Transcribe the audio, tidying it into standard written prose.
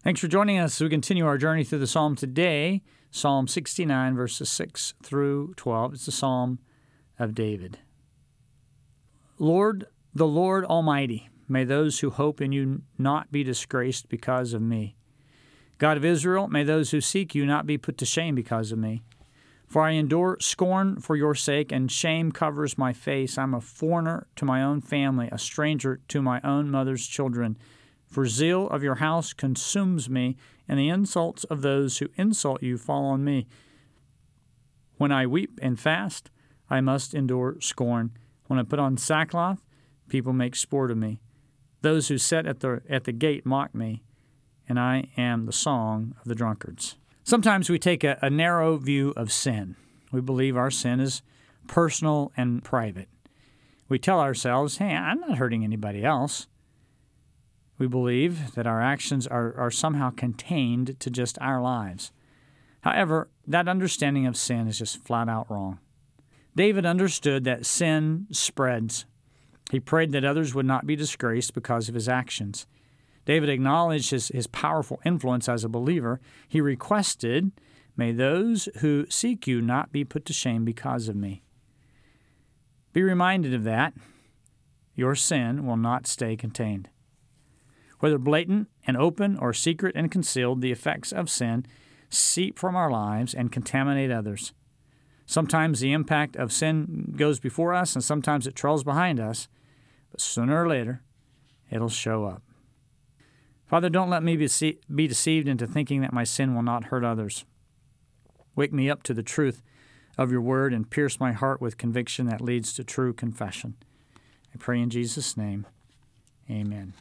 Thanks for joining us as we continue our journey through the Psalm today, Psalm 69, verses 6 through 12. It's the Psalm of David. Lord, the Lord Almighty, may those who hope in you not be disgraced because of me. God of Israel, may those who seek you not be put to shame because of me. For I endure scorn for your sake, and shame covers my face. I'm a foreigner to my own family, a stranger to my own mother's children. For zeal of your house consumes me, and the insults of those who insult you fall on me. When I weep and fast, I must endure scorn. When I put on sackcloth, people make sport of me. Those who sit at the gate mock me, and I am the song of the drunkards. Sometimes we take a narrow view of sin. We believe our sin is personal and private. We tell ourselves, hey, I'm not hurting anybody else. We believe that our actions are somehow contained to just our lives. However, that understanding of sin is just flat out wrong. David understood that sin spreads. He prayed that others would not be disgraced because of his actions. David acknowledged his powerful influence as a believer. He requested, may those who seek you not be put to shame because of me. Be reminded of that. Your sin will not stay contained. Whether blatant and open or secret and concealed, the effects of sin seep from our lives and contaminate others. Sometimes the impact of sin goes before us, and sometimes it trails behind us, but sooner or later, it'll show up. Father, don't let me be deceived into thinking that my sin will not hurt others. Wake me up to the truth of your word and pierce my heart with conviction that leads to true confession. I pray in Jesus' name, amen.